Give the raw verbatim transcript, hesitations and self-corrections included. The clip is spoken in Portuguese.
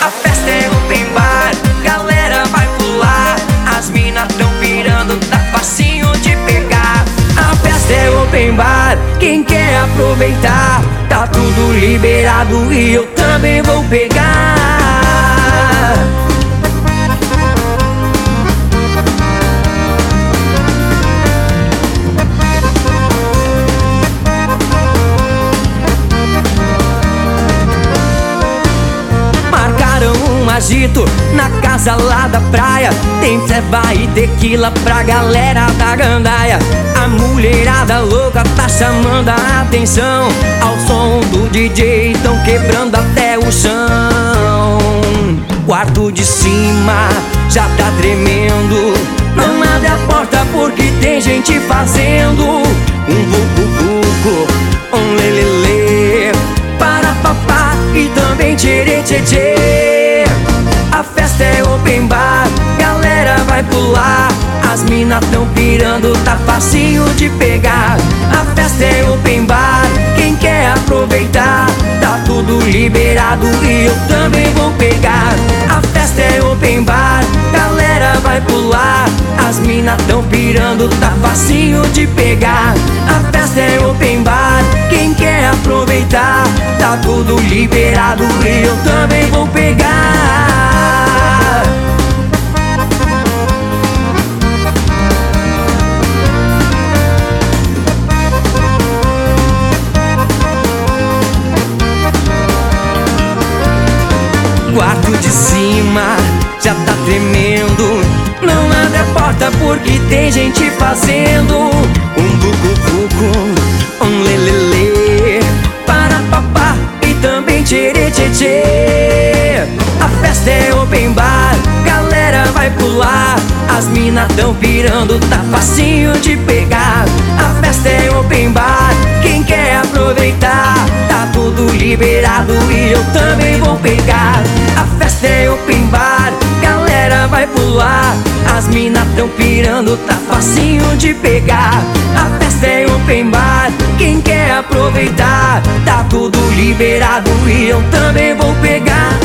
A festa é open bar, galera vai pular. As mina tão pirando, tá facinho de pegar. A festa é open bar, quem quer aproveitar, tá tudo liberado e eu também vou pegar. Um agito na casa lá da praia, tem ceva e tequila pra galera da gandaia. A mulherada louca tá chamando a atenção, ao som do D J tão quebrando até o chão. Quarto de cima já tá tremendo, não abre a porta porque tem gente fazendo um vucu-vucu, um lelele, para papá e também tchê tchê tchê. A festa é open bar, galera vai pular. As mina tão pirando, tá facinho de pegar. A festa é open bar, quem quer aproveitar, tá tudo liberado e eu também vou pegar. A festa é open bar, galera vai pular. As mina tão pirando, tá facinho de pegar. A festa é open bar, quem quer aproveitar, tá tudo liberado e eu também vou pegar. Quarto de cima já tá tremendo, não abre a porta porque tem gente fazendo um vucu-vucu, um lelele, para papá e também tchê tchê tchê. A festa é open bar, galera vai pular. As mina tão pirando, tá facinho de pegar. A festa é open bar, quem quer aproveitar, tá tudo liberado e eu também vou pegar. A festa é open bar, galera vai pular. As mina tão pirando, tá facinho de pegar. A festa é open bar, quem quer aproveitar, tá tudo liberado e eu também vou pegar.